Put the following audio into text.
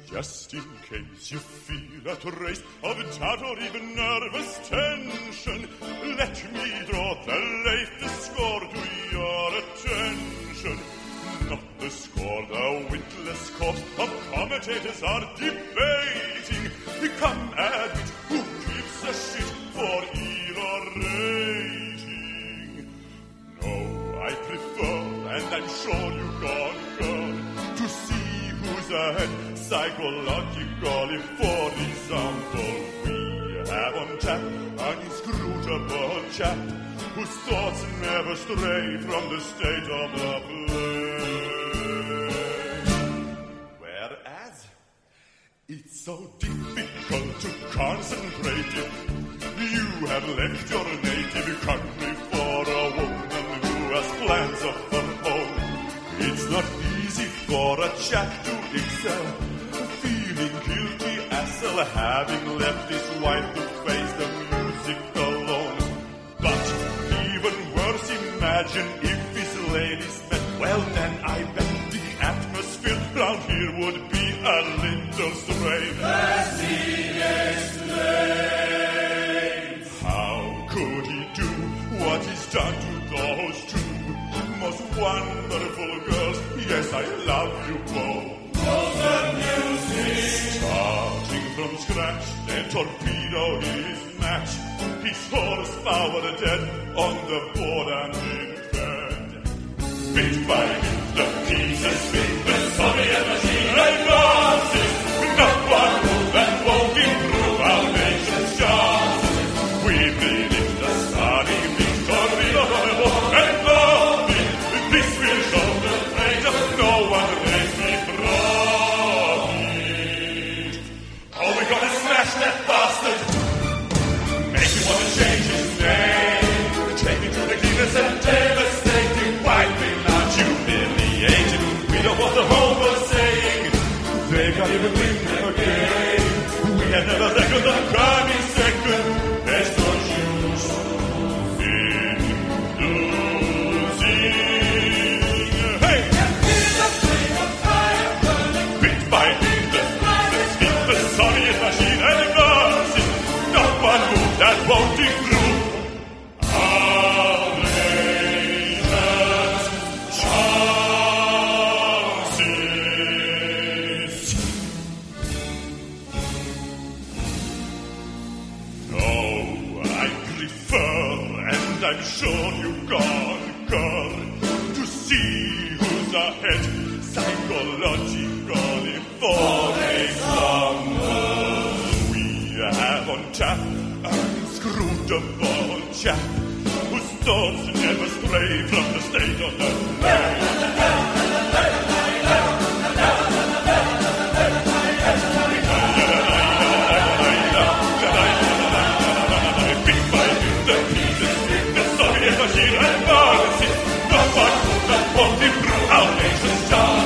Just in case you feel a trace of doubt or even nervous tension, let me draw the latest score to your attention. Not the score the witless corps of commentators are debating. Come admit who gives a shit for era rating. No, I prefer, and I'm sure you concur, to see who's ahead psychologically. For example, we have on tap an inscrutable chap whose thoughts never stray from the state of the play. Whereas it's so difficult to concentrate if you have left your native country for a woman who has plans of her own. It's not easy for a chap to excel, feeling guilty as well, having left his wife to face the music alone. But even worse, imagine if his ladies met. Well, then I bet the atmosphere round here would be a little strange. How could he do what he's done to those two most wonderful girls? Yes, I love you both. Starting from scratch, they torpedo his match. His horsepower dead on the board and in bed. Bit by bit, the pieces fit the Soviet machine and losses. Not one move that won't improve our nation's chances. We believe the starry victory of the war and love it. This will show the fate of no one raised me from it. Oh, we're gonna smash that bastard. Make him wanna change his name. Take him to the Guinness and devastating, wiping out, humiliating. We don't want the whole world saying they can't even win a game. We have never reckoned on coming second. There's no use in losing. Hey! Bit by bit, let's keep the Soviet machine and guns. Not one move that won't improve our nation's chances. No, I prefer, and I'm sure you concur, to see who's ahead psychologically. For example, we have on tap an inscrutable chap whose thoughts never stray from the state of the play. Bit by bit, the pieces fit the Soviet machine and policy. Not one move that won't improve our nation's chances.